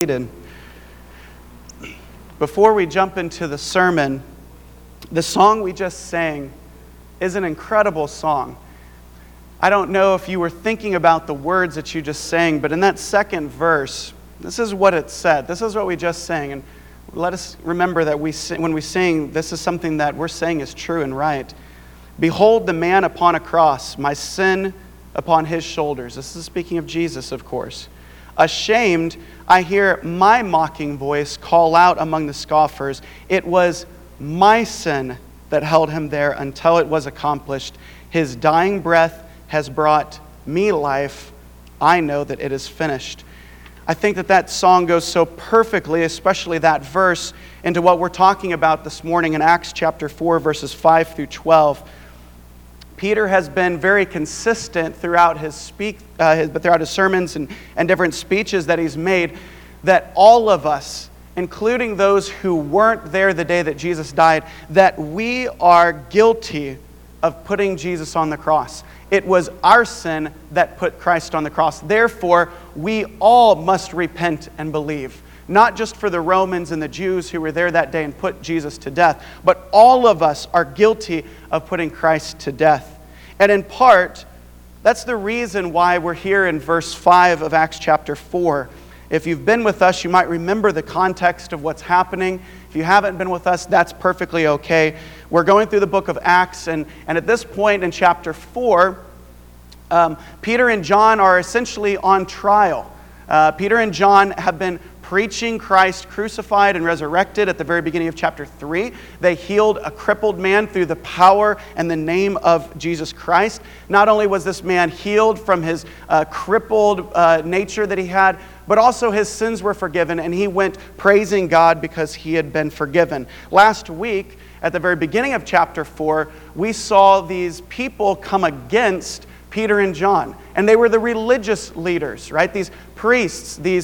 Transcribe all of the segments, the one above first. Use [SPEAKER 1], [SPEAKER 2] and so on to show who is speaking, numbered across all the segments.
[SPEAKER 1] And before we jump into the sermon, the song we just sang is an incredible song. I don't know if you were thinking about the words that you just sang, but in that second verse, this is what it said. This is what we just sang. And let us remember that when we sing, this is something that we're saying is true and right. Behold the man upon a cross, my sin upon his shoulders. This is speaking of Jesus, of course. Ashamed, I hear my mocking voice call out among the scoffers. It was my sin that held him there until it was accomplished. His dying breath has brought me life. I know that it is finished. I think that song goes so perfectly, especially that verse, into what we're talking about this morning in Acts chapter 4, verses 5 through 12. Peter has been very consistent throughout his sermons and different speeches that he's made, that all of us, including those who weren't there the day that Jesus died, that we are guilty of putting Jesus on the cross. It was our sin that put Christ on the cross. Therefore, we all must repent and believe. Not just for the Romans and the Jews who were there that day and put Jesus to death, but all of us are guilty of putting Christ to death. And in part, that's the reason why we're here in verse 5 of Acts chapter 4. If you've been with us, you might remember the context of what's happening. If you haven't been with us, that's perfectly okay. We're going through the book of Acts, and at this point in chapter 4, Peter and John are essentially on trial. Peter and John have been preaching Christ crucified and resurrected at the very beginning of chapter 3. They healed a crippled man through the power and the name of Jesus Christ. Not only was this man healed from his crippled nature that he had, but also his sins were forgiven, and he went praising God because he had been forgiven. Last week, at the very beginning of chapter 4, we saw these people come against Peter and John, and they were the religious leaders, right? These priests, the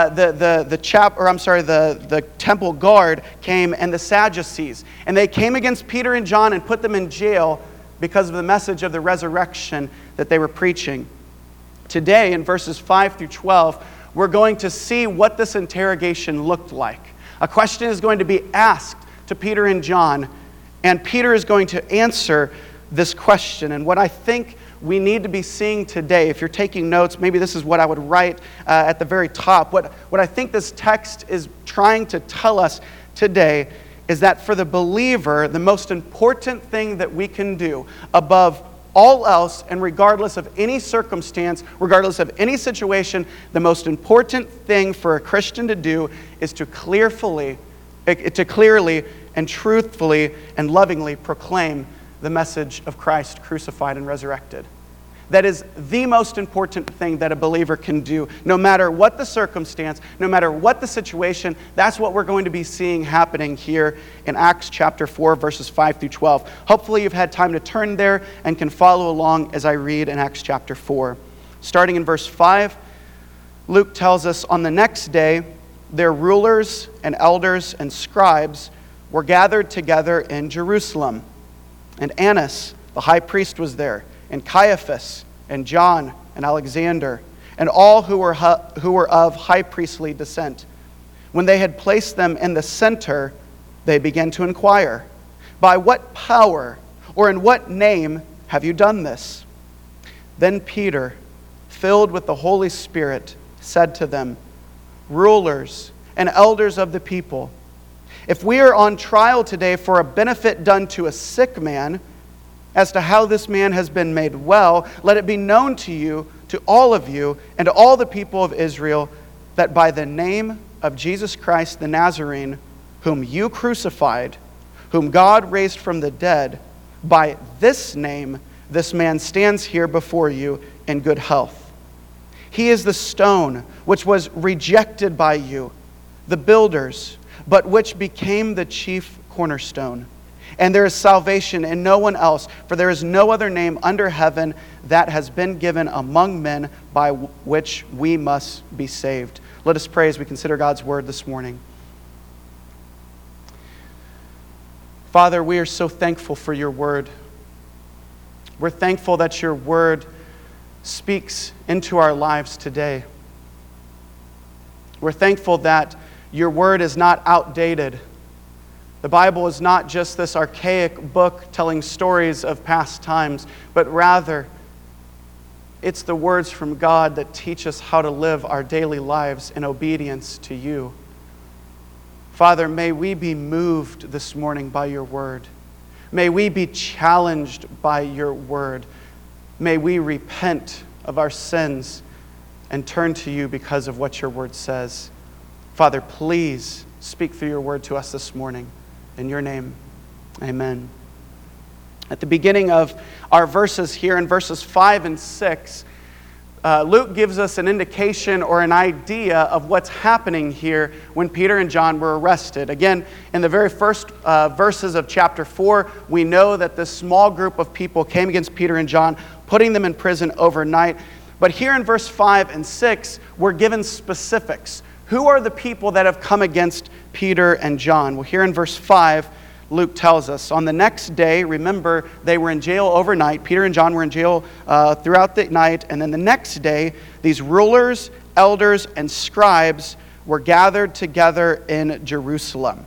[SPEAKER 1] temple guard came, and the Sadducees, and they came against Peter and John and put them in jail because of the message of the resurrection that they were preaching. Today, in verses 5 through 12, we're going to see what this interrogation looked like. A question is going to be asked to Peter and John, and Peter is going to answer this question. And what I think we need to be seeing today, if you're taking notes, maybe this is what I would write at the very top. What I think this text is trying to tell us today is that for the believer, the most important thing that we can do above all else, and regardless of any circumstance, regardless of any situation, the most important thing for a Christian to do is to clearly and truthfully and lovingly proclaim the message of Christ crucified and resurrected. That is the most important thing that a believer can do. No matter what the circumstance, no matter what the situation, that's what we're going to be seeing happening here in Acts chapter 4, verses 5 through 12. Hopefully you've had time to turn there and can follow along as I read in Acts chapter 4. Starting in verse 5, Luke tells us, on the next day, their rulers and elders and scribes were gathered together in Jerusalem. And Annas, the high priest, was there, and Caiaphas, and John, and Alexander, and all who were of high priestly descent. When they had placed them in the center, they began to inquire, "By what power or in what name have you done this?" Then Peter, filled with the Holy Spirit, said to them, "Rulers and elders of the people, if we are on trial today for a benefit done to a sick man, as to how this man has been made well, let it be known to you, to all of you, and to all the people of Israel, that by the name of Jesus Christ the Nazarene, whom you crucified, whom God raised from the dead, by this name this man stands here before you in good health. He is the stone which was rejected by you, the builders, but which became the chief cornerstone. And there is salvation in no one else, for there is no other name under heaven that has been given among men by which we must be saved." Let us pray as we consider God's word this morning. Father, we are so thankful for your word. We're thankful that your word speaks into our lives today. We're thankful that your word is not outdated. The Bible is not just this archaic book telling stories of past times, but rather it's the words from God that teach us how to live our daily lives in obedience to you. Father, may we be moved this morning by your word. May we be challenged by your word. May we repent of our sins and turn to you because of what your word says. Father, please speak through your word to us this morning. In your name, amen. At the beginning of our verses here, in verses 5 and 6, Luke gives us an indication or an idea of what's happening here when Peter and John were arrested. Again, in the very first verses of chapter 4, we know that this small group of people came against Peter and John, putting them in prison overnight. But here in verse 5 and 6, we're given specifics. Who are the people that have come against Peter and John? Well, here in verse 5, Luke tells us, on the next day, remember, they were in jail overnight. Peter and John were in jail throughout the night. And then the next day, these rulers, elders, and scribes were gathered together in Jerusalem.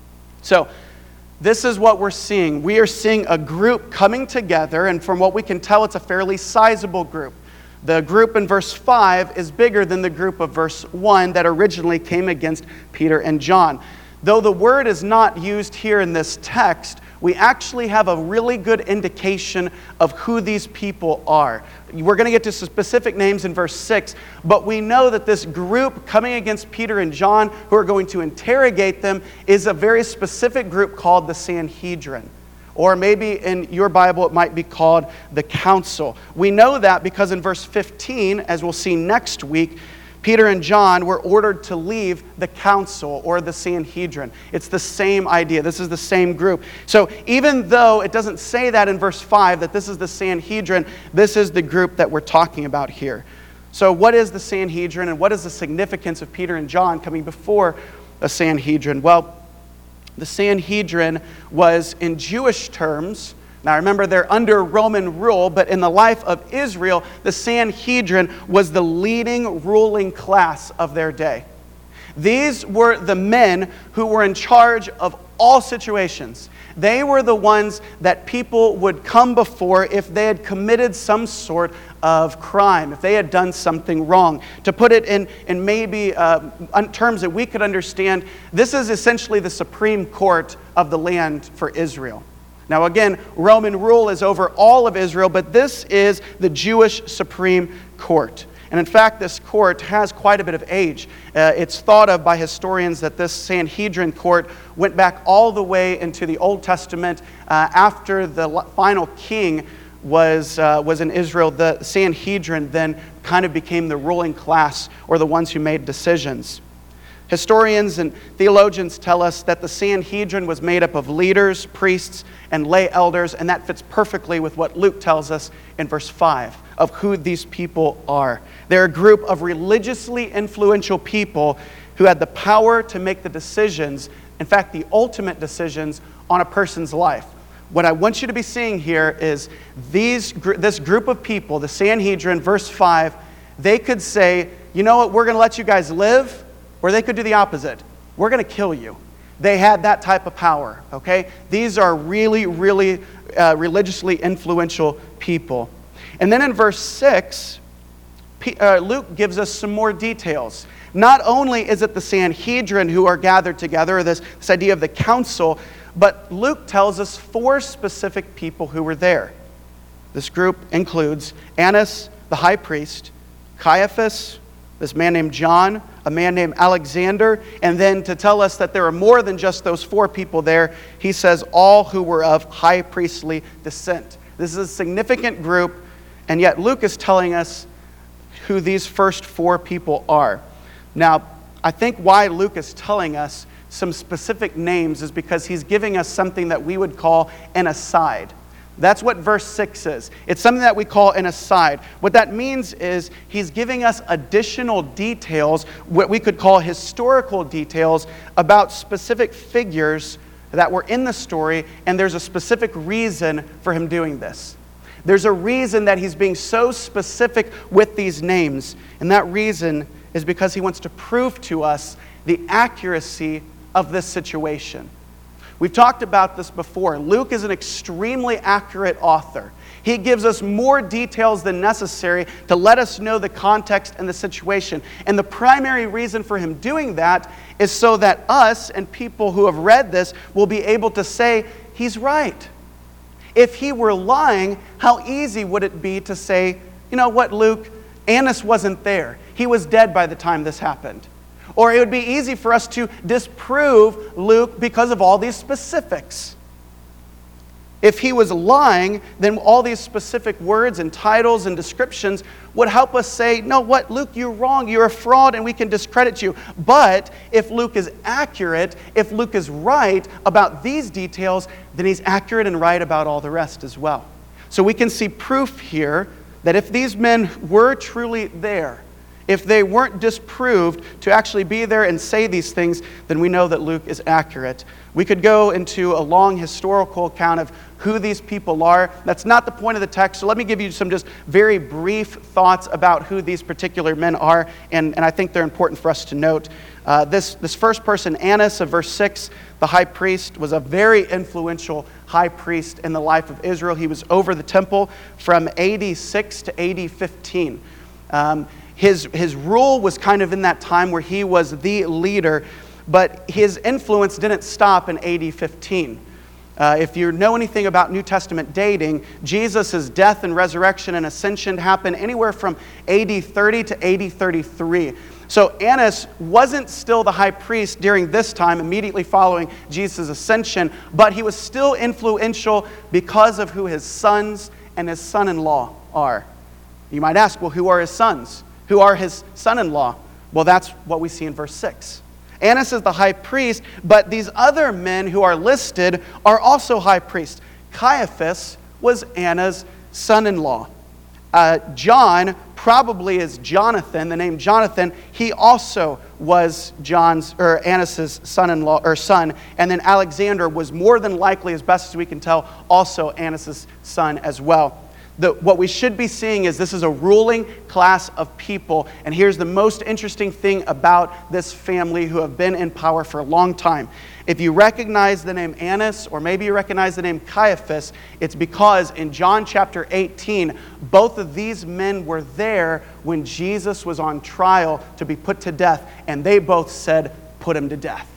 [SPEAKER 1] So, this is what we're seeing. We are seeing a group coming together, and from what we can tell, it's a fairly sizable group. The group in verse 5 is bigger than the group of verse 1 that originally came against Peter and John. Though the word is not used here in this text, we actually have a really good indication of who these people are. We're going to get to specific names in verse 6, but we know that this group coming against Peter and John, who are going to interrogate them, is a very specific group called the Sanhedrin. Or maybe in your Bible it might be called the council. We know that because in verse 15, as we'll see next week, Peter and John were ordered to leave the council or the Sanhedrin. It's the same idea. This is the same group. So even though it doesn't say that in verse 5, that this is the Sanhedrin, this is the group that we're talking about here. So what is the Sanhedrin, and what is the significance of Peter and John coming before a Sanhedrin? Well, the Sanhedrin was, in Jewish terms, now remember they're under Roman rule, but in the life of Israel, the Sanhedrin was the leading ruling class of their day. These were the men who were in charge of all situations. They were the ones that people would come before if they had committed some sort of crime, if they had done something wrong. To put it in maybe terms that we could understand, this is essentially the Supreme Court of the land for Israel. Now again, Roman rule is over all of Israel, but this is the Jewish Supreme Court. And in fact, this court has quite a bit of age. It's thought of by historians that this Sanhedrin court went back all the way into the Old Testament. After the final king was in Israel, the Sanhedrin then kind of became the ruling class, or the ones who made decisions. Historians and theologians tell us that the Sanhedrin was made up of leaders, priests, and lay elders, and that fits perfectly with what Luke tells us in verse 5 of who these people are. They're a group of religiously influential people who had the power to make the decisions, in fact, the ultimate decisions on a person's life. What I want you to be seeing here is this group of people, the Sanhedrin, verse 5, they could say, you know what, we're going to let you guys live, or they could do the opposite. We're going to kill you. They had that type of power, okay? These are really, really religiously influential people. And then in verse 6, Luke gives us some more details. Not only is it the Sanhedrin who are gathered together, this idea of the council, but Luke tells us 4 specific people who were there. This group includes Annas, the high priest, Caiaphas, this man named John, a man named Alexander, and then to tell us that there are more than just those 4 people there, he says all who were of high priestly descent. This is a significant group, and yet Luke is telling us who these first 4 people are. Now, I think why Luke is telling us some specific names is because he's giving us something that we would call an aside. That's what verse 6 is. It's something that we call an aside. What that means is he's giving us additional details, what we could call historical details, about specific figures that were in the story, and there's a specific reason for him doing this. There's a reason that he's being so specific with these names, and that reason is because he wants to prove to us the accuracy of this situation. We've talked about this before. Luke is an extremely accurate author. He gives us more details than necessary to let us know the context and the situation. And the primary reason for him doing that is so that us and people who have read this will be able to say, he's right. If he were lying, how easy would it be to say, you know what, Luke, Annas wasn't there. He was dead by the time this happened. Or it would be easy for us to disprove Luke because of all these specifics. If he was lying, then all these specific words and titles and descriptions would help us say, no, what, Luke, you're wrong, you're a fraud, and we can discredit you. But if Luke is accurate, if Luke is right about these details, then he's accurate and right about all the rest as well. So we can see proof here that if these men were truly there, if they weren't disproved to actually be there and say these things, then we know that Luke is accurate. We could go into a long historical account of who these people are. That's not the point of the text, so let me give you some just very brief thoughts about who these particular men are, and I think they're important for us to note. This first person, Annas of verse 6, the high priest, was a very influential high priest in the life of Israel. He was over the temple from AD 6 to AD 15. His rule was kind of in that time where he was the leader, but his influence didn't stop in AD 15. If you know anything about New Testament dating, Jesus' death and resurrection and ascension happened anywhere from AD 30 to AD 33. So Annas wasn't still the high priest during this time, immediately following Jesus' ascension, but he was still influential because of who his sons and his son-in-law are. You might ask, well, who are his sons? Who are his son-in-law? Well, that's what we see in verse 6. Annas is the high priest, but these other men who are listed are also high priests. Caiaphas was Annas' son-in-law. John probably is Jonathan, the name Jonathan. He also was Annas' son-in-law or son, and then Alexander was more than likely, as best as we can tell, also Annas' son as well. What we should be seeing is this is a ruling class of people. And here's the most interesting thing about this family who have been in power for a long time. If you recognize the name Annas, or maybe you recognize the name Caiaphas, it's because in John chapter 18, both of these men were there when Jesus was on trial to be put to death. And they both said, put him to death.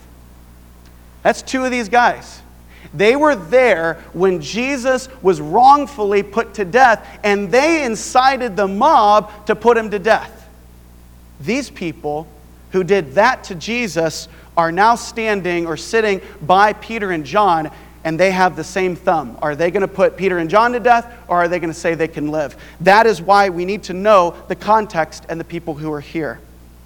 [SPEAKER 1] That's two of these guys. They were there when Jesus was wrongfully put to death, and they incited the mob to put him to death. These people who did that to Jesus are now standing or sitting by Peter and John, and they have the same thumb. Are they going to put Peter and John to death, or are they going to say they can live? That is why we need to know the context and the people who are here.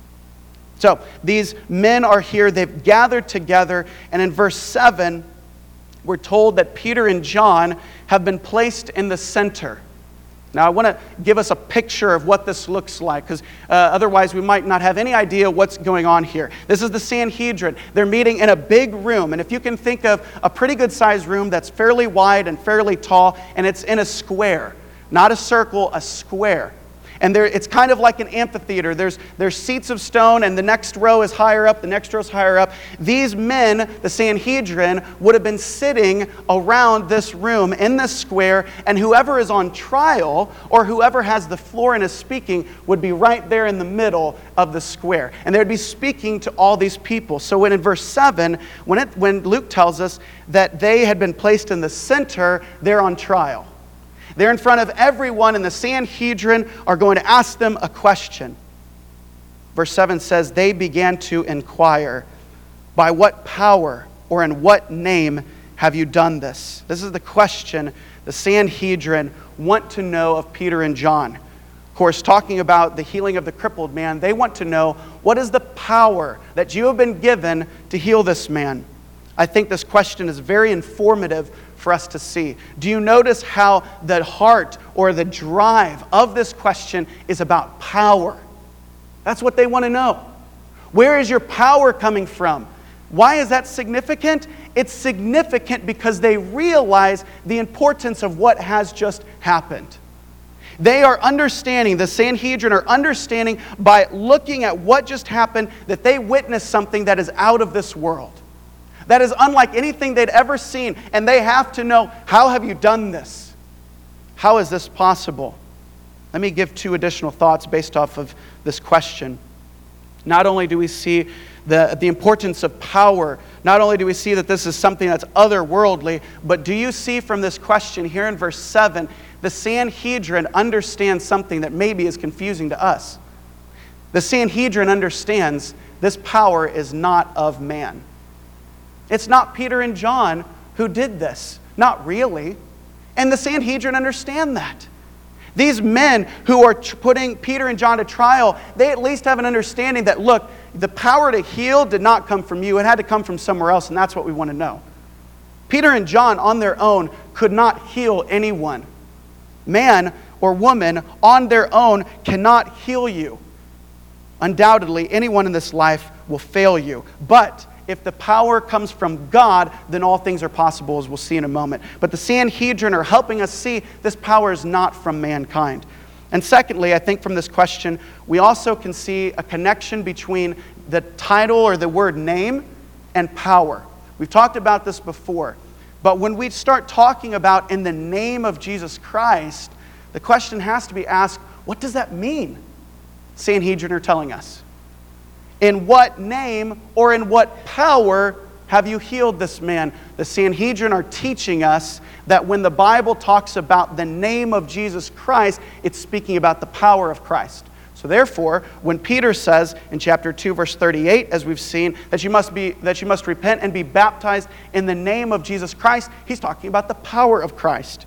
[SPEAKER 1] So these men are here, they've gathered together, and in verse 7, we're told that Peter and John have been placed in the center. Now, I want to give us a picture of what this looks like, because otherwise we might not have any idea what's going on here. This is the Sanhedrin. They're meeting in a big room, and if you can think of a pretty good-sized room that's fairly wide and fairly tall, and it's in a square, not a circle, a square. And it's kind of like an amphitheater. There's seats of stone, and the next row is higher up, the next row is higher up. These men, the Sanhedrin, would have been sitting around this room in this square, and whoever is on trial or whoever has the floor and is speaking would be right there in the middle of the square. And they would be speaking to all these people. So when in verse 7, when Luke tells us that they had been placed in the center, they're on trial. They're in front of everyone, and the Sanhedrin are going to ask them a question. Verse 7 says, they began to inquire, by what power or in what name have you done this? This is the question the Sanhedrin want to know of Peter and John. Of course, talking about the healing of the crippled man, they want to know, what is the power that you have been given to heal this man? I think this question is very informative for us to see. Do you notice how the heart or the drive of this question is about power? That's what they want to know. Where is your power coming from? Why is that significant? It's significant because they realize the importance of what has just happened. They are understanding, the Sanhedrin are understanding by looking at what just happened, that they witnessed something that is out of this world. That is unlike anything they'd ever seen. And they have to know, how have you done this? How is this possible? Let me give 2 additional thoughts based off of this question. Not only do we see the importance of power, not only do we see that this is something that's otherworldly, but do you see from this question here in verse 7, the Sanhedrin understands something that maybe is confusing to us. The Sanhedrin understands this power is not of man. It's not Peter and John who did this. Not really. And the Sanhedrin understand that. These men who are putting Peter and John to trial, they at least have an understanding that, look, the power to heal did not come from you. It had to come from somewhere else, and that's what we want to know. Peter and John on their own could not heal anyone. Man or woman on their own cannot heal you. Undoubtedly, anyone in this life will fail you. But if the power comes from God, then all things are possible, as we'll see in a moment. But the Sanhedrin are helping us see this power is not from mankind. And secondly, I think from this question, we also can see a connection between the title or the word name and power. We've talked about this before. But when we start talking about in the name of Jesus Christ, the question has to be asked, what does that mean? Sanhedrin are telling us. In what name or in what power have you healed this man? The Sanhedrin are teaching us that when the Bible talks about the name of Jesus Christ, it's speaking about the power of Christ. So therefore, when Peter says in chapter 2, verse 38, as we've seen, that you must repent and be baptized in the name of Jesus Christ, he's talking about the power of Christ.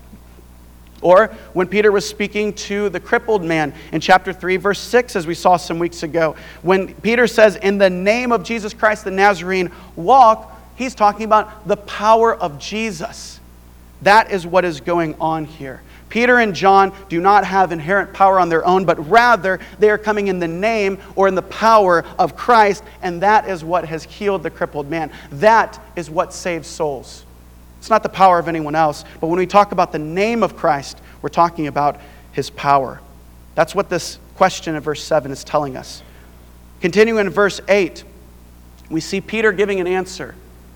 [SPEAKER 1] Or when Peter was speaking to the crippled man in chapter 3, verse 6, as we saw some weeks ago, when Peter says, in the name of Jesus Christ the Nazarene, walk, he's talking about the power of Jesus. That is what is going on here. Peter and John do not have inherent power on their own, but rather they are coming in the name or in the power of Christ, and that is what has healed the crippled man. That is what saves souls. It's not the power of anyone else, but when we talk about the name of Christ, we're talking about his power. That's what this question in verse 7 is telling us. Continuing in verse 8, we see Peter giving an answer.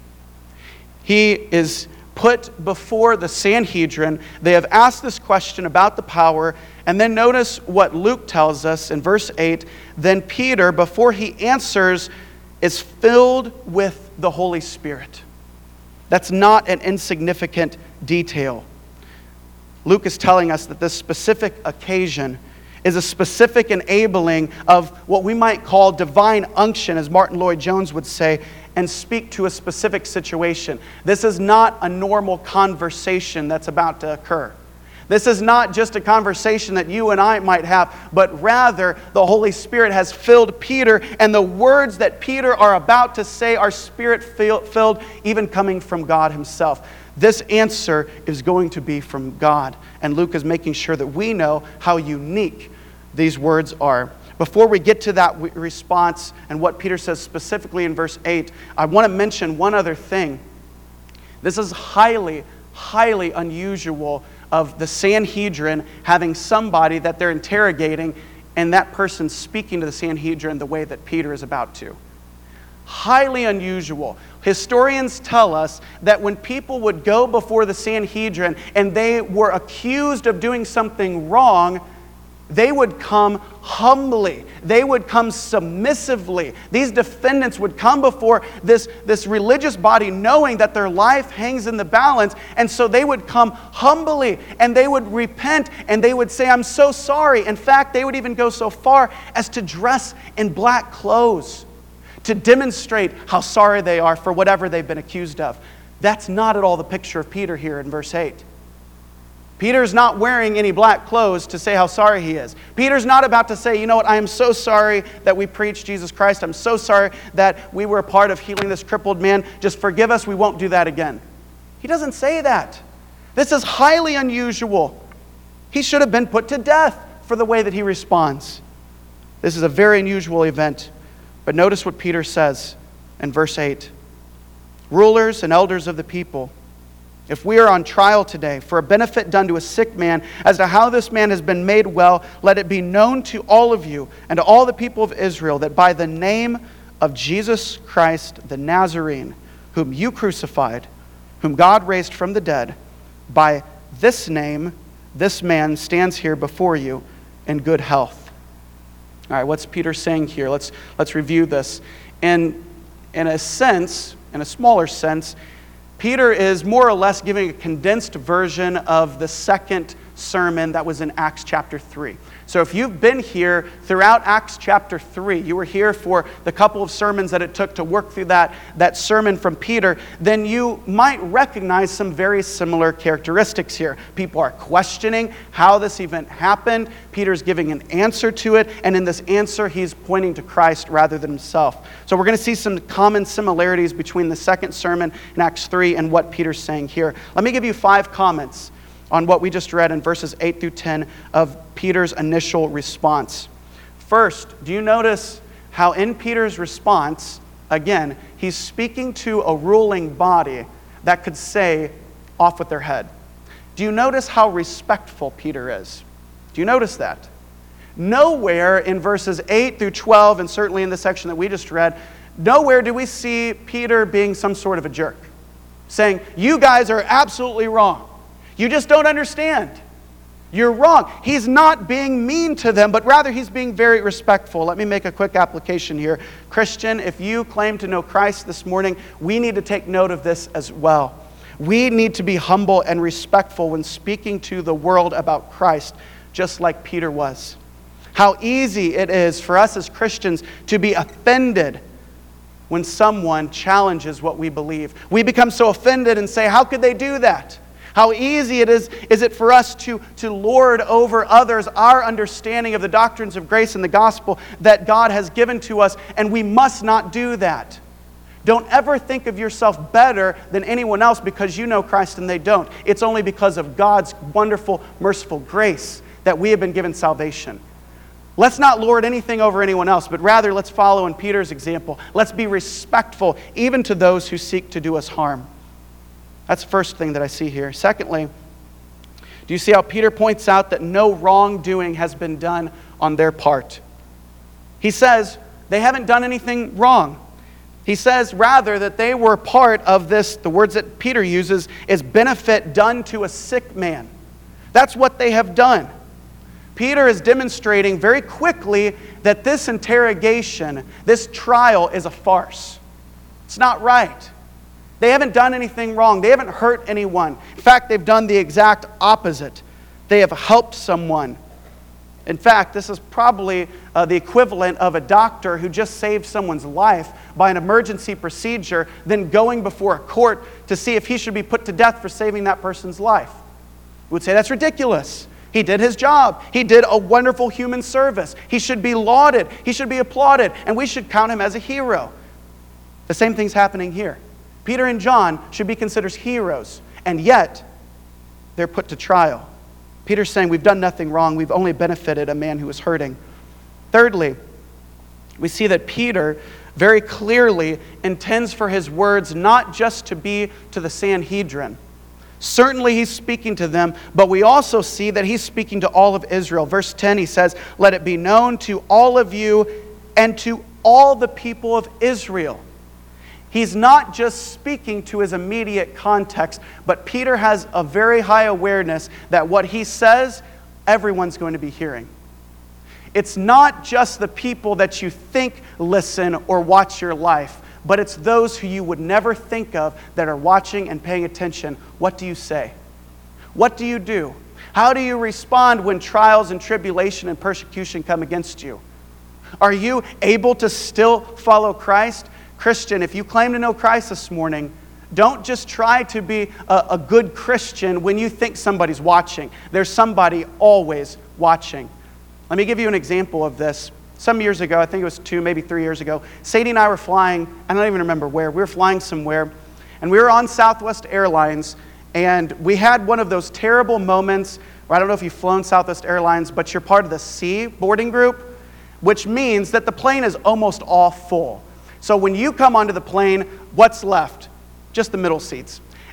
[SPEAKER 1] He is put before the Sanhedrin. They have asked this question about the power, and then notice what Luke tells us in verse 8. Then Peter, before he answers, is filled with the Holy Spirit. That's not an insignificant detail. Luke is telling us that this specific occasion is a specific enabling of what we might call divine unction, as Martin Lloyd-Jones would say, and speak to a specific situation. This is not a normal conversation that's about to occur. This is not just a conversation that you and I might have, but rather the Holy Spirit has filled Peter, and the words that Peter are about to say are Spirit-filled, even coming from God himself. This answer is going to be from God, and Luke is making sure that we know how unique these words are. Before we get to that response and what Peter says specifically in verse 8, I want to mention one other thing. This is highly, highly unusual of the Sanhedrin having somebody that they're interrogating and that person speaking to the Sanhedrin the way that Peter is about to. Highly unusual. Historians tell us that when people would go before the Sanhedrin and they were accused of doing something wrong, they would come humbly. They would come submissively. These defendants would come before this religious body knowing that their life hangs in the balance. And so they would come humbly and they would repent and they would say, I'm so sorry. In fact, they would even go so far as to dress in black clothes to demonstrate how sorry they are for whatever they've been accused of. That's not at all the picture of Peter here in verse 8. Peter's not wearing any black clothes to say how sorry he is. Peter's not about to say, you know what, I am so sorry that we preached Jesus Christ. I'm so sorry that we were a part of healing this crippled man. Just forgive us, we won't do that again. He doesn't say that. This is highly unusual. He should have been put to death for the way that he responds. This is a very unusual event. But notice what Peter says in verse 8. Rulers and elders of the people, if we are on trial today for a benefit done to a sick man, as to how this man has been made well, let it be known to all of you and to all the people of Israel that by the name of Jesus Christ the Nazarene, whom you crucified, whom God raised from the dead, by this name, this man stands here before you in good health. All right, what's Peter saying here? Let's review this. In a sense, in a smaller sense, Peter is more or less giving a condensed version of the second sermon that was in Acts chapter 3. So if you've been here throughout Acts chapter 3, you were here for the couple of sermons that it took to work through that sermon from Peter, then you might recognize some very similar characteristics here. People are questioning how this event happened. Peter's giving an answer to it, and in this answer, he's pointing to Christ rather than himself. So we're going to see some common similarities between the second sermon in Acts 3 and what Peter's saying here. Let me give you 5 comments on what we just read in verses 8 through 10 of Peter's initial response. First, do you notice how in Peter's response, again, he's speaking to a ruling body that could say, off with their head. Do you notice how respectful Peter is? Do you notice that? Nowhere in verses 8 through 12, and certainly in the section that we just read, nowhere do we see Peter being some sort of a jerk, saying, you guys are absolutely wrong. You just don't understand. You're wrong. He's not being mean to them, but rather he's being very respectful. Let me make a quick application here. Christian, if you claim to know Christ this morning, we need to take note of this as well. We need to be humble and respectful when speaking to the world about Christ, just like Peter was. How easy it is for us as Christians to be offended when someone challenges what we believe. We become so offended and say, how could they do that? How easy it is it for us to lord over others our understanding of the doctrines of grace and the gospel that God has given to us, and we must not do that. Don't ever think of yourself better than anyone else because you know Christ and they don't. It's only because of God's wonderful, merciful grace that we have been given salvation. Let's not lord anything over anyone else, but rather let's follow in Peter's example. Let's be respectful even to those who seek to do us harm. That's the first thing that I see here. Secondly, do you see how Peter points out that no wrongdoing has been done on their part? He says they haven't done anything wrong. He says rather that they were part of this, the words that Peter uses is benefit done to a sick man. That's what they have done. Peter is demonstrating very quickly that this interrogation, this trial is a farce. It's not right. They haven't done anything wrong. They haven't hurt anyone. In fact, they've done the exact opposite. They have helped someone. In fact, this is probably the equivalent of a doctor who just saved someone's life by an emergency procedure, then going before a court to see if he should be put to death for saving that person's life. We would say that's ridiculous. He did his job. He did a wonderful human service. He should be lauded. He should be applauded. And we should count him as a hero. The same thing's happening here. Peter and John should be considered heroes, and yet they're put to trial. Peter's saying we've done nothing wrong, we've only benefited a man who was hurting. Thirdly, we see that Peter very clearly intends for his words not just to be to the Sanhedrin. Certainly he's speaking to them, but we also see that he's speaking to all of Israel. Verse 10, he says, let it be known to all of you and to all the people of Israel. He's not just speaking to his immediate context, but Peter has a very high awareness that what he says, everyone's going to be hearing. It's not just the people that you think listen or watch your life, but it's those who you would never think of that are watching and paying attention. What do you say? What do you do? How do you respond when trials and tribulation and persecution come against you? Are you able to still follow Christ? Christian, if you claim to know Christ this morning, don't just try to be a good Christian when you think somebody's watching. There's somebody always watching. Let me give you an example of this. Some years ago, I think it was 2, maybe 3 years ago, Sadie and I were flying, I don't even remember where, we were flying somewhere, and we were on Southwest Airlines, and we had one of those terrible moments, where I don't know if you've flown Southwest Airlines, but you're part of the C boarding group, which means that the plane is almost all full. So when you come onto the plane, what's left? Just the middle seats.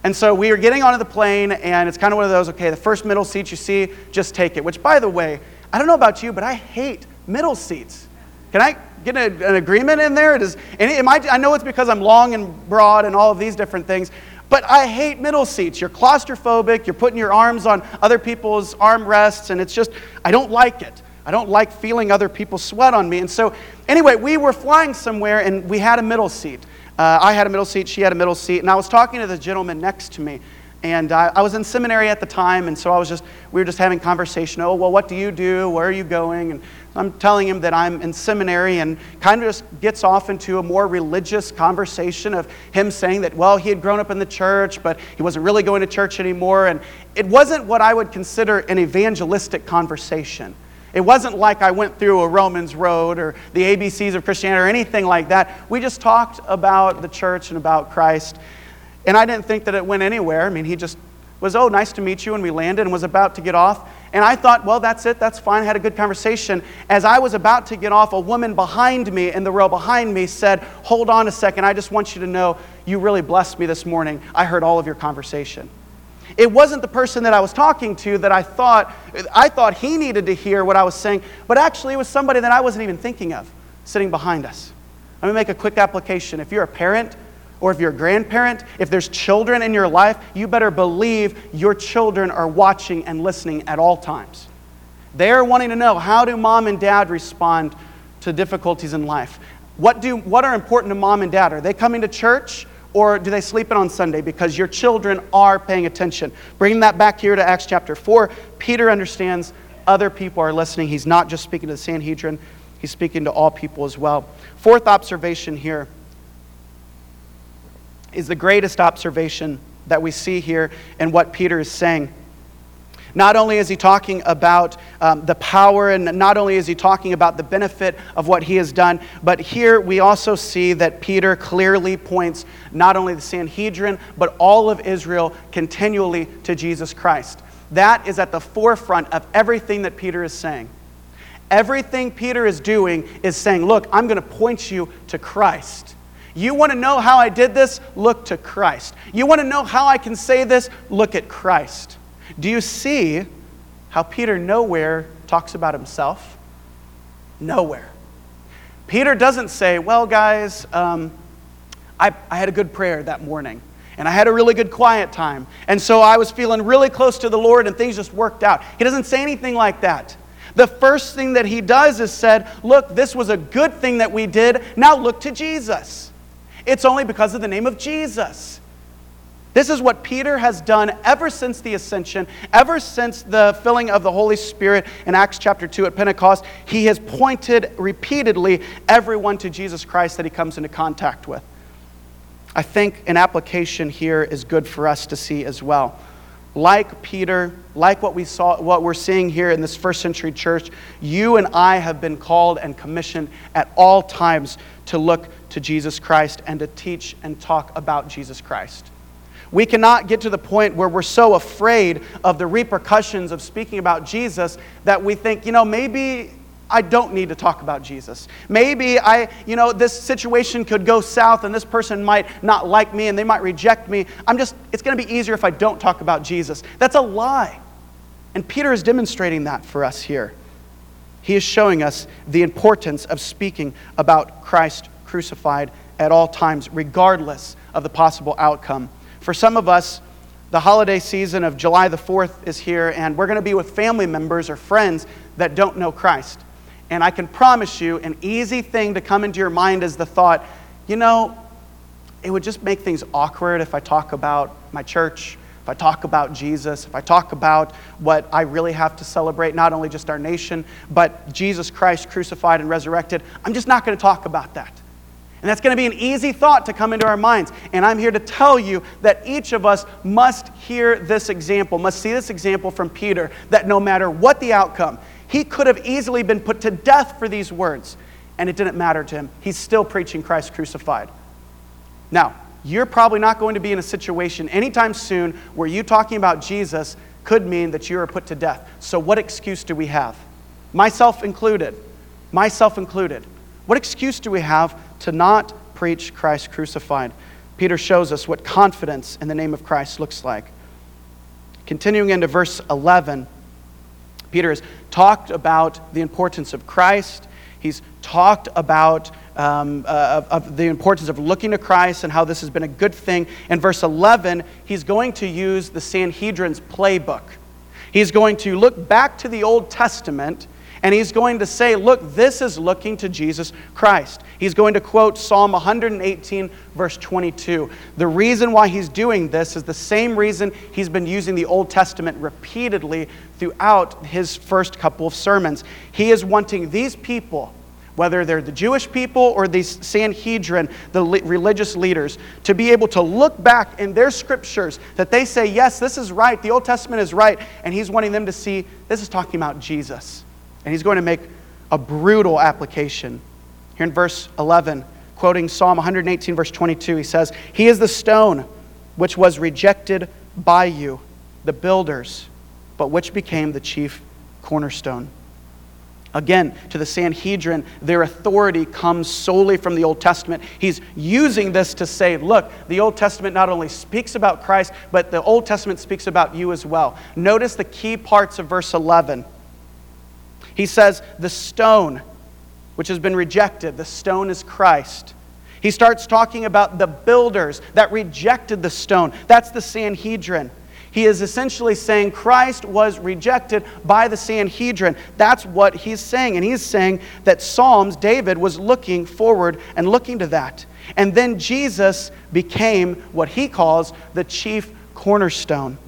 [SPEAKER 1] And so we are getting onto the plane, and it's kind of one of those, okay, the first middle seat you see, just take it. Which, by the way, I don't know about you, but I hate middle seats. Can I get an agreement in there? I know it's because I'm long and broad and all of these different things, but I hate middle seats. You're claustrophobic. You're putting your arms on other people's armrests, and it's just, I don't like it. I don't like feeling other people sweat on me. And so, anyway, we were flying somewhere, and we had a middle seat. I had a middle seat, she had a middle seat, and I was talking to the gentleman next to me. And I was in seminary at the time, and so we were just having conversation. Oh, well, what do you do? Where are you going? And I'm telling him that I'm in seminary, and kind of just gets off into a more religious conversation of him saying that, well, he had grown up in the church, but he wasn't really going to church anymore. And it wasn't what I would consider an evangelistic conversation. It wasn't like I went through a Romans road or the ABCs of Christianity or anything like that. We just talked about the church and about Christ. And I didn't think that it went anywhere. I mean, he just was, oh, nice to meet you, and we landed and was about to get off. And I thought, well, that's it, that's fine. I had a good conversation. As I was about to get off, a woman behind me, in the row behind me, said, hold on a second, I just want you to know you really blessed me this morning. I heard all of your conversation. It wasn't the person that I was talking to that I thought he needed to hear what I was saying, but actually it was somebody that I wasn't even thinking of sitting behind us. Let me make a quick application. If you're a parent or if you're a grandparent, if there's children in your life, you better believe your children are watching and listening at all times. They're wanting to know, how do mom and dad respond to difficulties in life? What are important to mom and dad? Are they coming to church? Or do they sleep in on Sunday? Because your children are paying attention. Bringing that back here to Acts chapter 4, Peter understands other people are listening. He's not just speaking to the Sanhedrin. He's speaking to all people as well. Fourth observation here is the greatest observation that we see here in what Peter is saying. Not only is he talking about the power, and not only is he talking about the benefit of what he has done, but here we also see that Peter clearly points not only the Sanhedrin, but all of Israel continually to Jesus Christ. That is at the forefront of everything that Peter is saying. Everything Peter is doing is saying, look, I'm going to point you to Christ. You want to know how I did this? Look to Christ. You want to know how I can say this? Look at Christ. Do you see how Peter nowhere talks about himself? Nowhere. Peter doesn't say, well, guys, I had a good prayer that morning, and I had a really good quiet time, and so I was feeling really close to the Lord, and things just worked out. He doesn't say anything like that. The first thing that he does is said, look, this was a good thing that we did. Now look to Jesus. It's only because of the name of Jesus. This is what Peter has done ever since the ascension, ever since the filling of the Holy Spirit in Acts chapter 2 at Pentecost. He has pointed repeatedly everyone to Jesus Christ that he comes into contact with. I think an application here is good for us to see as well. Like Peter, like what we're seeing here in this first century church, you and I have been called and commissioned at all times to look to Jesus Christ and to teach and talk about Jesus Christ. We cannot get to the point where we're so afraid of the repercussions of speaking about Jesus that we think, maybe I don't need to talk about Jesus. Maybe this situation could go south and this person might not like me and they might reject me. It's going to be easier if I don't talk about Jesus. That's a lie. And Peter is demonstrating that for us here. He is showing us the importance of speaking about Christ crucified at all times, regardless of the possible outcome. For some of us, the holiday season of July the 4th is here, and we're going to be with family members or friends that don't know Christ. And I can promise you, an easy thing to come into your mind is the thought, it would just make things awkward if I talk about my church, if I talk about Jesus, if I talk about what I really have to celebrate, not only just our nation, but Jesus Christ crucified and resurrected. I'm just not going to talk about that. And that's going to be an easy thought to come into our minds. And I'm here to tell you that each of us must hear this example, must see this example from Peter, that no matter what the outcome, he could have easily been put to death for these words, and it didn't matter to him. He's still preaching Christ crucified. Now, you're probably not going to be in a situation anytime soon where you talking about Jesus could mean that you are put to death. So what excuse do we have? Myself included. What excuse do we have to not preach Christ crucified? Peter shows us what confidence in the name of Christ looks like. Continuing into verse 11, Peter has talked about the importance of Christ. He's talked about of the importance of looking to Christ and how this has been a good thing. In verse 11, he's going to use the Sanhedrin's playbook. He's going to look back to the Old Testament, and he's going to say, look, this is looking to Jesus Christ. He's going to quote Psalm 118, verse 22. The reason why he's doing this is the same reason he's been using the Old Testament repeatedly throughout his first couple of sermons. He is wanting these people, whether they're the Jewish people or the Sanhedrin, the religious leaders, to be able to look back in their scriptures that they say, yes, this is right, the Old Testament is right, and he's wanting them to see this is talking about Jesus. And he's going to make a brutal application. Here in verse 11, quoting Psalm 118, verse 22, he says, "He is the stone which was rejected by you, the builders, but which became the chief cornerstone." Again, to the Sanhedrin, their authority comes solely from the Old Testament. He's using this to say, look, the Old Testament not only speaks about Christ, but the Old Testament speaks about you as well. Notice the key parts of verse 11. He says, the stone which has been rejected, the stone is Christ. He starts talking about the builders that rejected the stone. That's the Sanhedrin. He is essentially saying Christ was rejected by the Sanhedrin. That's what he's saying. And he's saying that David was looking forward and looking to that. And then Jesus became what he calls the chief cornerstone.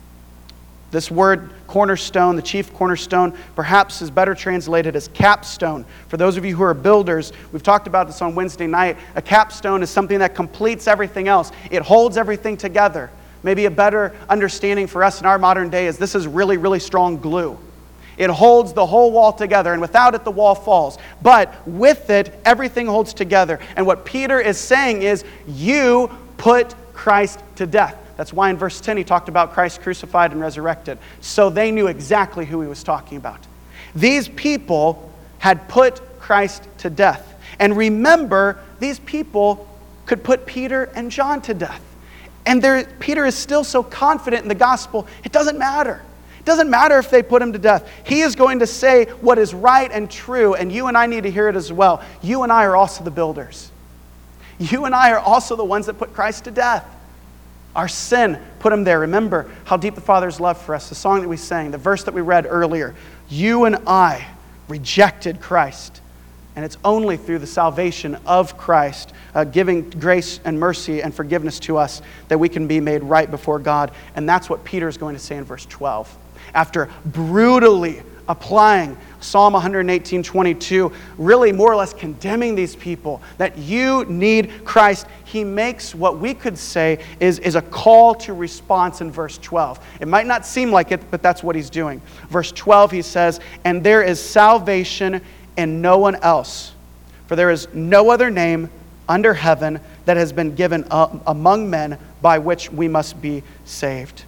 [SPEAKER 1] This word cornerstone, the chief cornerstone, perhaps is better translated as capstone. For those of you who are builders, we've talked about this on Wednesday night. A capstone is something that completes everything else. It holds everything together. Maybe a better understanding for us in our modern day is this is really, really strong glue. It holds the whole wall together, and without it, the wall falls. But with it, everything holds together. And what Peter is saying is, you put Christ to death. That's why in verse 10 he talked about Christ crucified and resurrected. So they knew exactly who he was talking about. These people had put Christ to death. And remember, these people could put Peter and John to death. And Peter is still so confident in the gospel, it doesn't matter. It doesn't matter if they put him to death. He is going to say what is right and true, and you and I need to hear it as well. You and I are also the builders. You and I are also the ones that put Christ to death. Our sin put him there. Remember how deep the Father's love for us, the song that we sang, the verse that we read earlier. You and I rejected Christ. And it's only through the salvation of Christ, giving grace and mercy and forgiveness to us, that we can be made right before God. And that's what Peter is going to say in verse 12. After brutally applying Psalm 118:22, really more or less condemning these people, that you need Christ, he makes what we could say is a call to response in verse 12. It might not seem like it, but that's what he's doing. Verse 12, he says, "And there is salvation in no one else, for there is no other name under heaven that has been given among men by which we must be saved."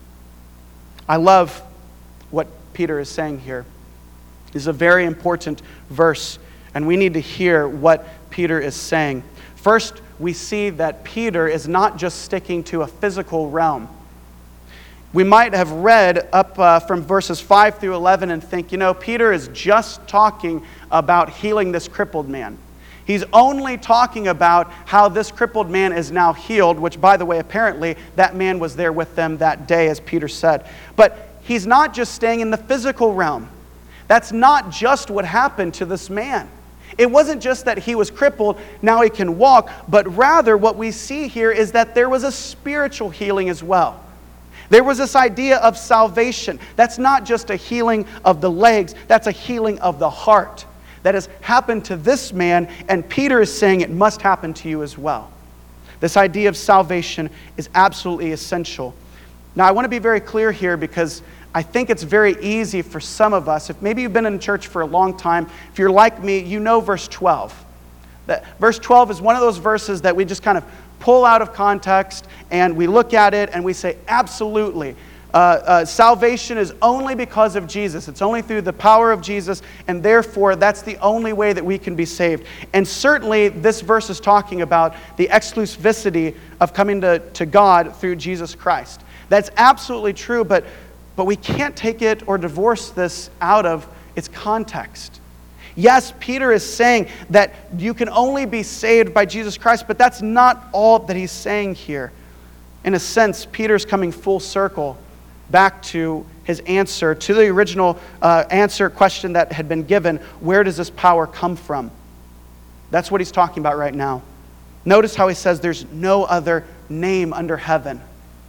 [SPEAKER 1] I love what Peter is saying here. This is a very important verse, and we need to hear what Peter is saying. First, we see that Peter is not just sticking to a physical realm. We might have read up from verses 5 through 11 and think, Peter is just talking about healing this crippled man. He's only talking about how this crippled man is now healed, which, by the way, apparently that man was there with them that day, as Peter said. But he's not just staying in the physical realm. That's not just what happened to this man. It wasn't just that he was crippled, now he can walk, but rather what we see here is that there was a spiritual healing as well. There was this idea of salvation. That's not just a healing of the legs, that's a healing of the heart that has happened to this man, and Peter is saying it must happen to you as well. This idea of salvation is absolutely essential. Now, I want to be very clear here because I think it's very easy for some of us, if maybe you've been in church for a long time, if you're like me, you know verse 12. Verse 12 is one of those verses that we just kind of pull out of context and we look at it and we say, absolutely, salvation is only because of Jesus. It's only through the power of Jesus, and therefore that's the only way that we can be saved. And certainly this verse is talking about the exclusivity of coming to God through Jesus Christ. That's absolutely true, but we can't take it or divorce this out of its context. Yes, Peter is saying that you can only be saved by Jesus Christ, but that's not all that he's saying here. In a sense, Peter's coming full circle back to his answer, to the original question that had been given, where does this power come from? That's what he's talking about right now. Notice how he says there's no other name under heaven.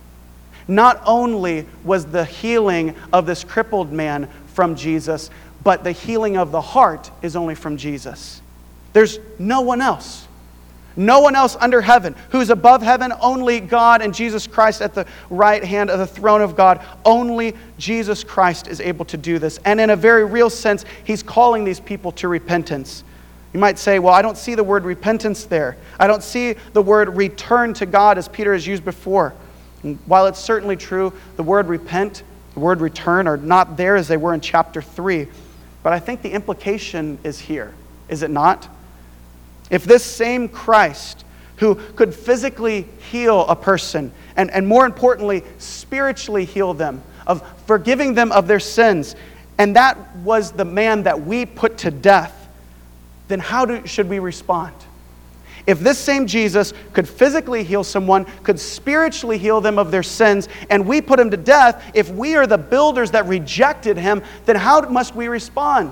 [SPEAKER 1] Not only was the healing of this crippled man from Jesus, but the healing of the heart is only from Jesus. There's no one else. No one else under heaven. Who's above heaven? Only God and Jesus Christ at the right hand of the throne of God. Only Jesus Christ is able to do this. And in a very real sense, he's calling these people to repentance. You might say, well, I don't see the word repentance there. I don't see the word return to God as Peter has used before. And while it's certainly true, the word repent, the word return are not there as they were in chapter 3. But I think the implication is here, is it not? If this same Christ, who could physically heal a person, and more importantly, spiritually heal them, of forgiving them of their sins, and that was the man that we put to death, then how should we respond? If this same Jesus could physically heal someone, could spiritually heal them of their sins, and we put him to death, if we are the builders that rejected him, then how must we respond?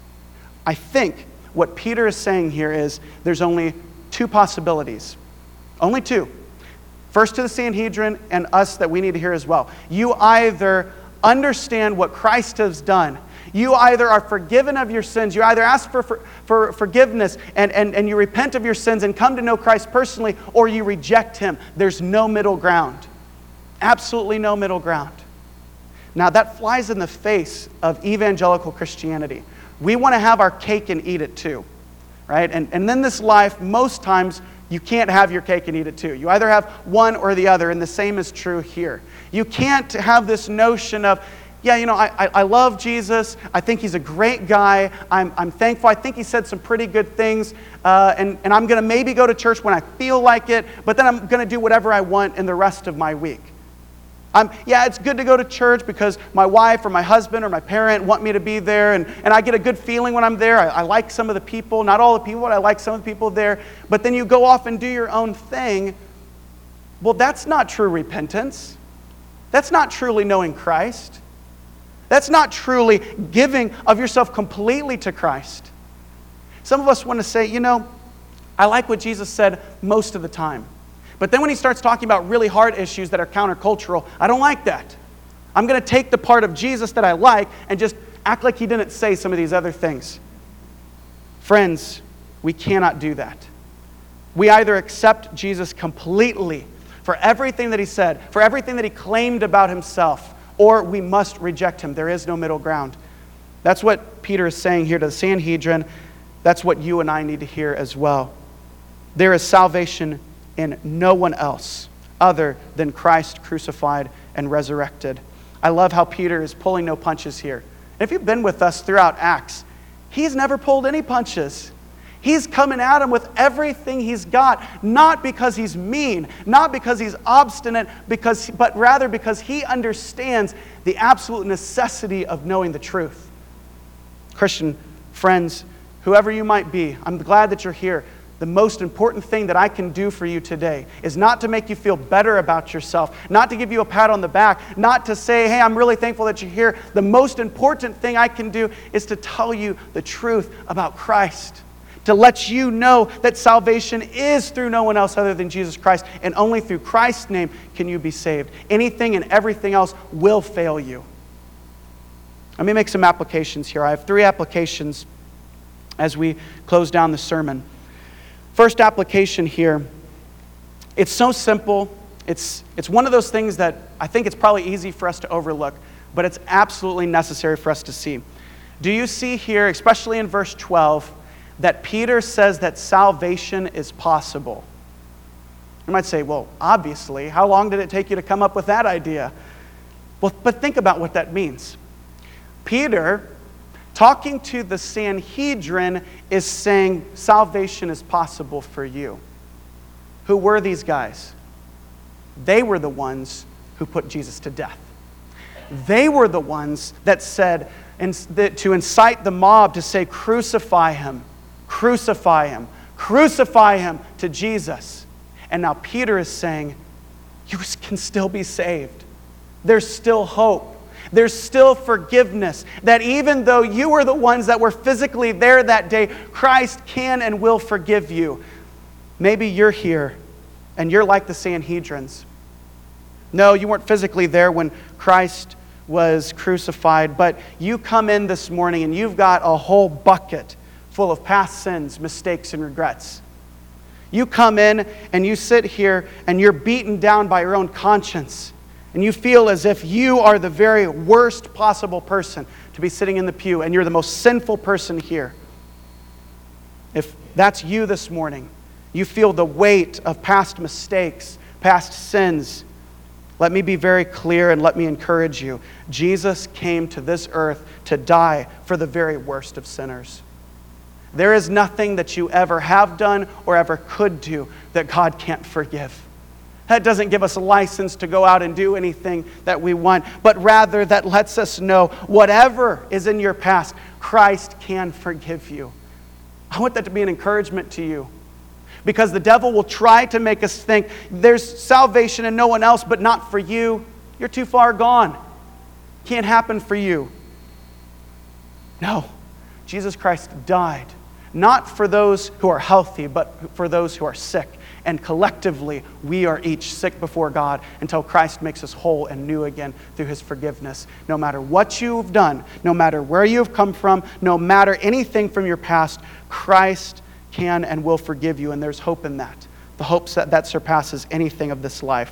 [SPEAKER 1] I think what Peter is saying here is there's only two possibilities. Only two. First to the Sanhedrin and us that we need to hear as well. You either understand what Christ has done. You either are forgiven of your sins, you either ask for forgiveness and you repent of your sins and come to know Christ personally, or you reject him. There's no middle ground. Absolutely no middle ground. Now that flies in the face of evangelical Christianity. We want to have our cake and eat it too, right? And in this life, most times, you can't have your cake and eat it too. You either have one or the other, and the same is true here. You can't have this notion of, yeah, I love Jesus. I think he's a great guy. I'm thankful. I think he said some pretty good things. And I'm going to maybe go to church when I feel like it, but then I'm going to do whatever I want in the rest of my week. It's good to go to church because my wife or my husband or my parent want me to be there, and I get a good feeling when I'm there. I like some of the people, not all the people, but I like some of the people there. But then you go off and do your own thing. Well, that's not true repentance. That's not truly knowing Christ. That's not truly giving of yourself completely to Christ. Some of us want to say, I like what Jesus said most of the time. But then when he starts talking about really hard issues that are countercultural, I don't like that. I'm going to take the part of Jesus that I like and just act like he didn't say some of these other things. Friends, we cannot do that. We either accept Jesus completely for everything that he said, for everything that he claimed about himself, or we must reject him. There is no middle ground. That's what Peter is saying here to the Sanhedrin. That's what you and I need to hear as well. There is salvation in no one else other than Christ crucified and resurrected. I love how Peter is pulling no punches here. If you've been with us throughout Acts, he's never pulled any punches. He's coming at him with everything he's got, not because he's mean, not because he's obstinate, but rather because he understands the absolute necessity of knowing the truth. Christian friends, whoever you might be, I'm glad that you're here. The most important thing that I can do for you today is not to make you feel better about yourself, not to give you a pat on the back, not to say, hey, I'm really thankful that you're here. The most important thing I can do is to tell you the truth about Christ, to let you know that salvation is through no one else other than Jesus Christ, and only through Christ's name can you be saved. Anything and everything else will fail you. Let me make some applications here. I have 3 applications as we close down the sermon. First application here, it's so simple. It's one of those things that I think it's probably easy for us to overlook, but it's absolutely necessary for us to see. Do you see here, especially in verse 12, that Peter says that salvation is possible? You might say, well, obviously, how long did it take you to come up with that idea? Well, but think about what that means. Peter, talking to the Sanhedrin, is saying salvation is possible for you. Who were these guys? They were the ones who put Jesus to death. They were the ones that said, to incite the mob to say, crucify him, crucify him, crucify him to Jesus. And now Peter is saying, you can still be saved. There's still hope. There's still forgiveness. That even though you were the ones that were physically there that day, Christ can and will forgive you. Maybe you're here and you're like the Sanhedrins. No, you weren't physically there when Christ was crucified, but you come in this morning and you've got a whole bucket full of past sins, mistakes, and regrets. You come in and you sit here and you're beaten down by your own conscience. And you feel as if you are the very worst possible person to be sitting in the pew, and you're the most sinful person here. If that's you this morning, you feel the weight of past mistakes, past sins, let me be very clear and let me encourage you. Jesus came to this earth to die for the very worst of sinners. There is nothing that you ever have done or ever could do that God can't forgive. That doesn't give us a license to go out and do anything that we want, but rather that lets us know whatever is in your past, Christ can forgive you. I want that to be an encouragement to you, because the devil will try to make us think there's salvation in no one else, but not for you. You're too far gone. Can't happen for you. No, Jesus Christ died, not for those who are healthy, but for those who are sick. And collectively, we are each sick before God until Christ makes us whole and new again through His forgiveness. No matter what you've done, no matter where you've come from, no matter anything from your past, Christ can and will forgive you, and there's hope in that. The hope that surpasses anything of this life.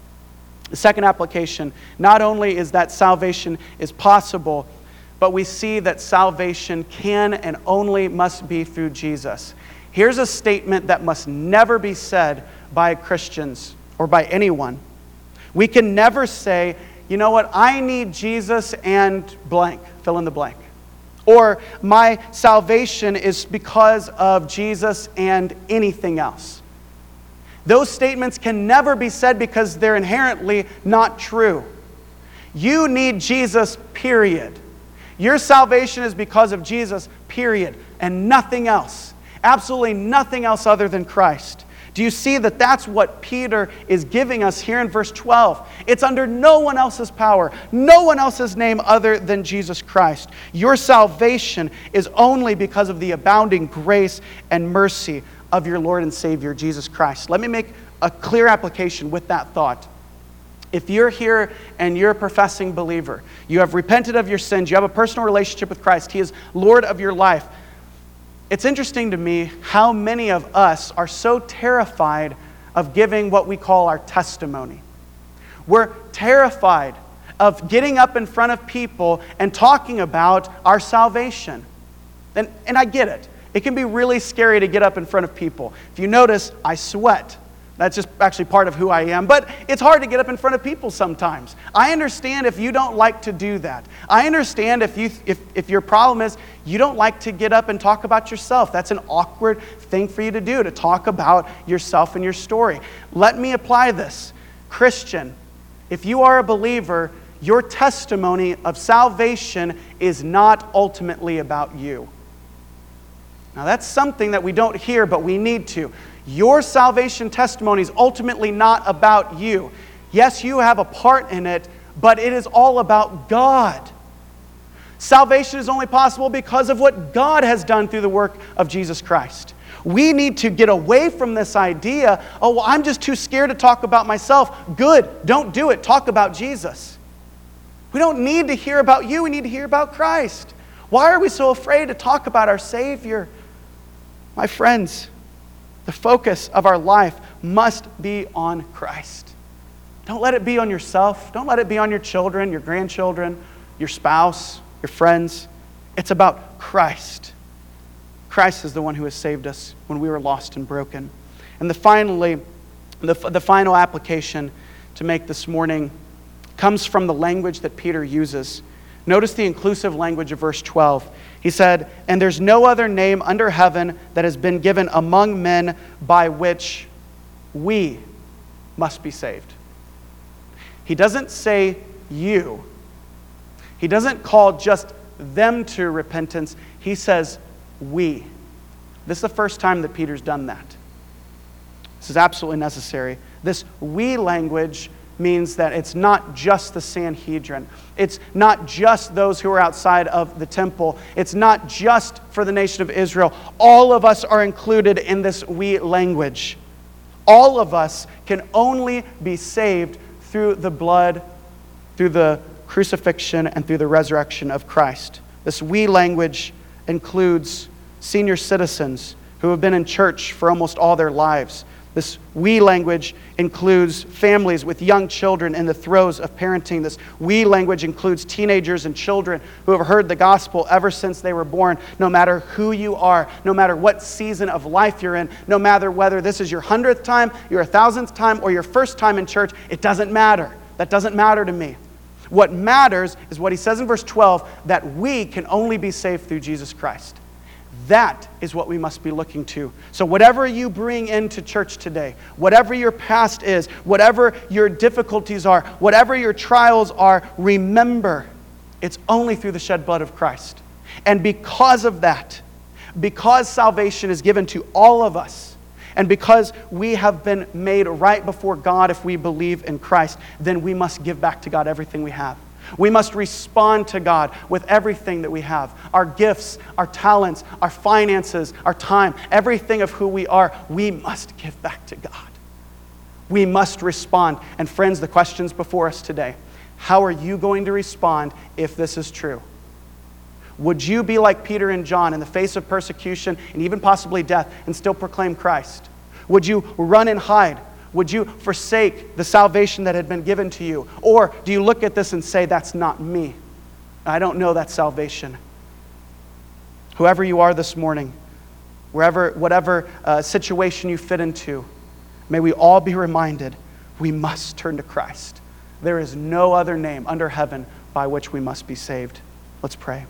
[SPEAKER 1] The second application, not only is that salvation is possible, but we see that salvation can and only must be through Jesus. Here's a statement that must never be said by Christians or by anyone. We can never say, you know what, I need Jesus and blank, fill in the blank. Or my salvation is because of Jesus and anything else. Those statements can never be said because they're inherently not true. You need Jesus, period. Your salvation is because of Jesus, period, and nothing else. Absolutely nothing else other than Christ. Do you see that that's what Peter is giving us here in verse 12? It's under no one else's power, no one else's name other than Jesus Christ. Your salvation is only because of the abounding grace and mercy of your Lord and Savior, Jesus Christ. Let me make a clear application with that thought. If you're here and you're a professing believer, you have repented of your sins, you have a personal relationship with Christ, He is Lord of your life. It's interesting to me how many of us are so terrified of giving what we call our testimony. We're terrified of getting up in front of people and talking about our salvation. And I get it. It can be really scary to get up in front of people. If you notice, I sweat. That's just actually part of who I am. But it's hard to get up in front of people sometimes. I understand if you don't like to do that. I understand if your problem is you don't like to get up and talk about yourself. That's an awkward thing for you to do, to talk about yourself and your story. Let me apply this. Christian, if you are a believer, your testimony of salvation is not ultimately about you. Now that's something that we don't hear, but we need to. Your salvation testimony is ultimately not about you. Yes, you have a part in it, but it is all about God. Salvation is only possible because of what God has done through the work of Jesus Christ. We need to get away from this idea, oh, well, I'm just too scared to talk about myself. Good, don't do it. Talk about Jesus. We don't need to hear about you. We need to hear about Christ. Why are we so afraid to talk about our Savior? My friends, the focus of our life must be on Christ. Don't let it be on yourself. Don't let it be on your children, your grandchildren, your spouse, your friends. It's about Christ. Christ is the one who has saved us when we were lost and broken. And the final application to make this morning comes from the language that Peter uses. Notice the inclusive language of verse 12. He said, "And there's no other name under heaven that has been given among men by which we must be saved." He doesn't say you. He doesn't call just them to repentance. He says we. This is the first time that Peter's done that. This is absolutely necessary. This we language means that it's not just the Sanhedrin. It's not just those who are outside of the temple. It's not just for the nation of Israel. All of us are included in this we language. All of us can only be saved through the blood, through the crucifixion, and through the resurrection of Christ. This we language includes senior citizens who have been in church for almost all their lives. This we language includes families with young children in the throes of parenting. This we language includes teenagers and children who have heard the gospel ever since they were born. No matter who you are, no matter what season of life you're in, no matter whether this is your 100th time, your 1,000th time, or your first time in church, it doesn't matter. That doesn't matter to me. What matters is what he says in verse 12, that we can only be saved through Jesus Christ. That is what we must be looking to. So whatever you bring into church today, whatever your past is, whatever your difficulties are, whatever your trials are, remember, it's only through the shed blood of Christ. And because of that, because salvation is given to all of us, and because we have been made right before God if we believe in Christ, then we must give back to God everything we have. We must respond to God with everything that we have. Our gifts, our talents, our finances, our time, everything of who we are, we must give back to God. We must respond. And friends, the question's before us today. How are you going to respond if this is true? Would you be like Peter and John in the face of persecution and even possibly death and still proclaim Christ? Would you run and hide? Would you forsake the salvation that had been given to you? Or do you look at this and say, that's not me? I don't know that salvation. Whoever you are this morning, whatever situation you fit into, may we all be reminded we must turn to Christ. There is no other name under heaven by which we must be saved. Let's pray.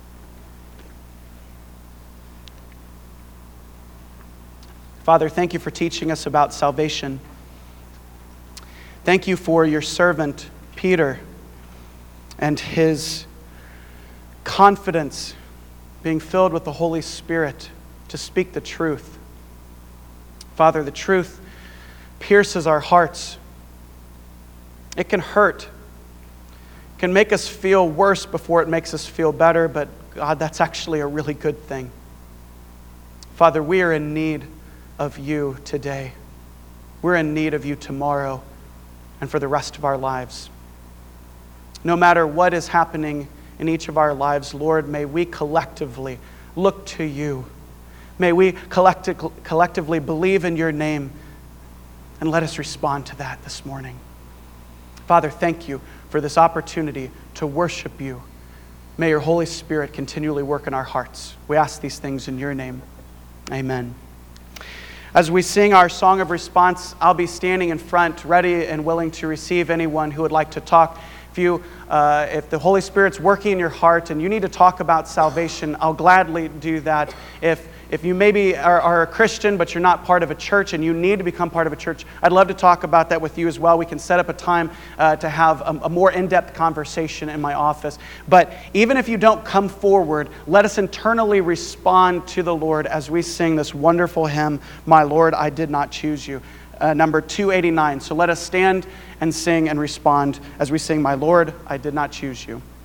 [SPEAKER 1] Father, thank you for teaching us about salvation. Thank you for your servant, Peter, and his confidence, being filled with the Holy Spirit to speak the truth. Father, the truth pierces our hearts. It can hurt. It can make us feel worse before it makes us feel better, but God, that's actually a really good thing. Father, we are in need of you today. We're in need of you tomorrow and for the rest of our lives. No matter what is happening in each of our lives, Lord, may we collectively look to you. May we collectively believe in your name, and let us respond to that this morning. Father, thank you for this opportunity to worship you. May your Holy Spirit continually work in our hearts. We ask these things in your name. Amen. As we sing our song of response, I'll be standing in front, ready and willing to receive anyone who would like to talk. If the Holy Spirit's working in your heart and you need to talk about salvation, I'll gladly do that. If you maybe are a Christian, but you're not part of a church and you need to become part of a church, I'd love to talk about that with you as well. We can set up a time to have a more in-depth conversation in my office. But even if you don't come forward, let us internally respond to the Lord as we sing this wonderful hymn, "My Lord, I Did Not Choose You," number 289. So let us stand and sing and respond as we sing, "My Lord, I Did Not Choose You."